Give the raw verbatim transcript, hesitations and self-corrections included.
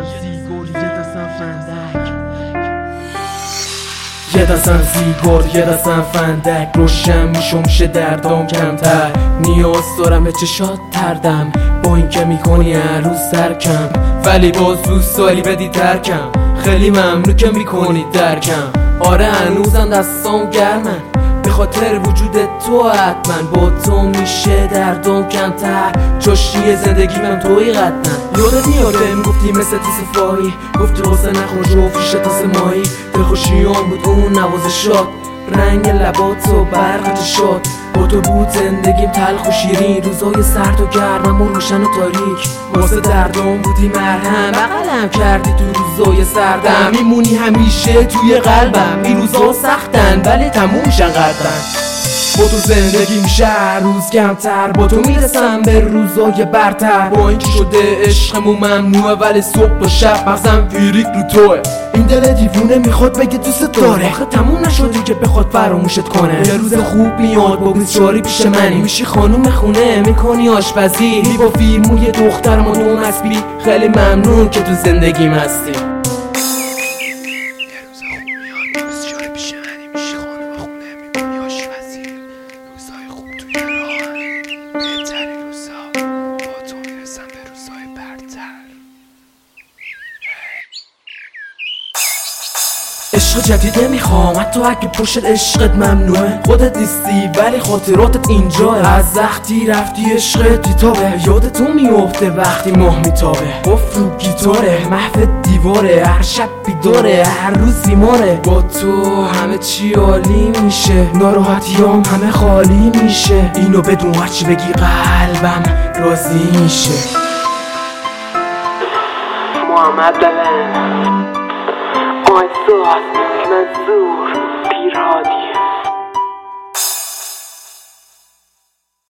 سیگار یه دستم فندک، یه دستم سیگار یه دستم فندک، روشن میشم میشه دردام کمتر. نیاز دارم به چشات تردم، با این که میکنی هر روز سرکم، ولی باز دوست داری بدی ترکم. خیلی ممنون که میکنی درکم، آره هنوزم دستام گرمن به خاطر وجود تو. حتما با تو میشه دردام کمتر، جاشی زندگیم توی قطعا. یادت میاد میگفتی مثل تیز فایی، گفتی قصه نخور جو فیشه تاسه مایی. دلخوشیام بود اون نوازشات، رنگ لباتو برق چشات. با تو بود زندگیم تلخ و شیرین، روزای سرد و گرمم و روشن و تاریک. واسه دردام بودی مرهم، بغلم کردی تو روزای سردم. میمونی همیشه توی قلبم، این روزا سختن ولی تموم میشن قدرن. با تو زندگی میشه هر روز کمتر، با تو میرسم به روزای برتر. با اینکه شده عشقمون ممنوعه، ولی صبح و شب مغزم فیریک رو توه. این دل دیوونه میخواد بگه دوست داره، آخه تموم نشدی که بخواد فراموشت کنه. یه روز خوب میاد با بیچاری پیش منی، میشی خانوم خونه میکنی آشپزی، با فیلموی دختر ما دو مسبی. خیلی ممنون که تو زندگیم هستی. عشق جدید نمیخوام، حتی اگه پشت عشقت ممنوعه. خودت نیستی ولی خاطراتت اینجاه، از وقتی رفتی عشقت بیتابه. یادتون میفته وقتی ماه میتابه، قفل رو گیتاره، محو دیواره، هر شب بیداره، هر روز بیماره. با تو همه چی عالی میشه، ناراحتیام همه خالی میشه. اینو بدون هرچی بگی قلبم راضی میشه. محمد بلن، آیساس منظور پیرهادی.